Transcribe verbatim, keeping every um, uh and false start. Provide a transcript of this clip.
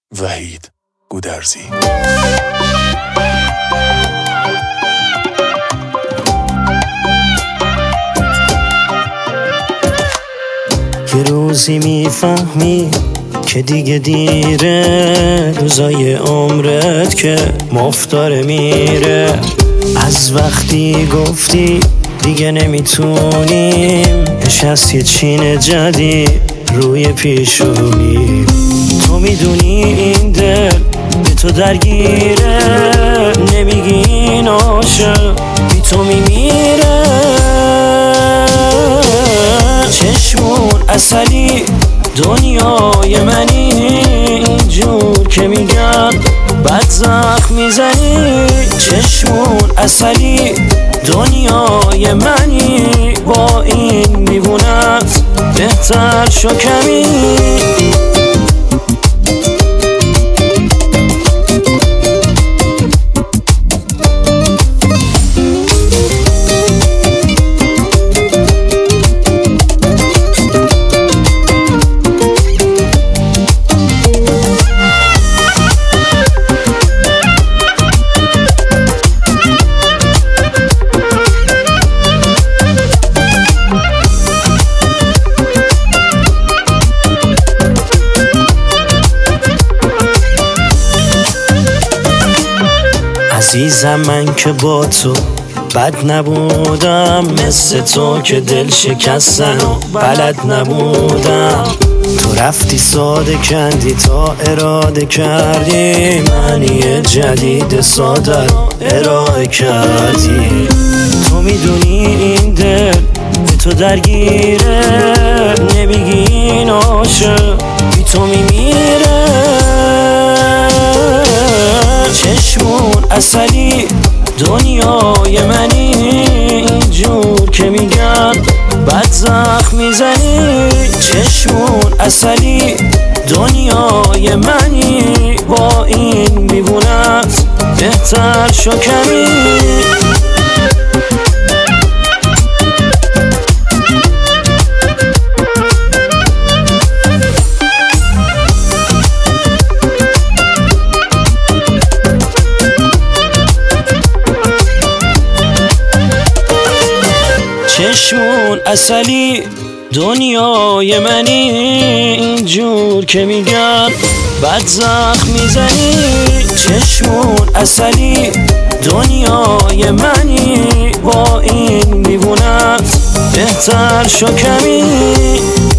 وحید گودرزی. یه روزی میفهمی که دیگه دیره، روزای عمرت که مفتاره میره. از وقتی گفتی دیگه نمیتونیم، نشست یه چین جدید روی پیشونی. تو میدونی این دل به تو درگیره، نمیگی این عاشق بی تو میمیره. چشمون اصلی دنیای منی، اینجور که میگم بد زخم میزنی. چشمون اصلی دنیای منی، با این دیوونت بهتر شو کمی. عزیزم من که با تو بد نبودم، مثل تو که دل شکستن و بلد نبودم. تو رفتی ساده کندی تا اراده کردی، منی جدید ساده ارائه کردی. تو میدونی این دل به تو درگیره، نمیگی این عاشق بی تو میمیره. چشمون اصلی دنیای منی، اینجور که میگم بد زخم میزنی. چشمون اصلی دنیای منی، با این دیوونت بهتر شو کمی. چشمون اصلی دنیای منی، اینجور که میگم بد زخم میزنی. چشمون اصلی دنیای منی، با این دیوونت بهتر شو کمی.